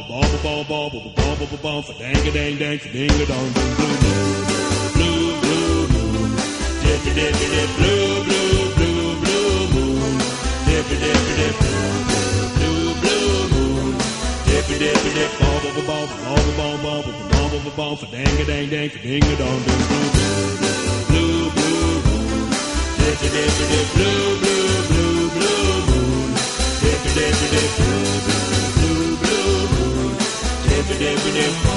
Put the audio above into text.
for dang a dang dang for ding a dong ding blue moon, blue blue moon, dippy dippy dip blue blue blue blue moon, dippy dippy dip blue blue moon, dippy dippy dip ball for dang a dang dang for ding a dong ding blue blue moon, dippy dippy dip blue blue blue blue moon, dippy dippy dip blue blue blue moon, dippy dippy dip.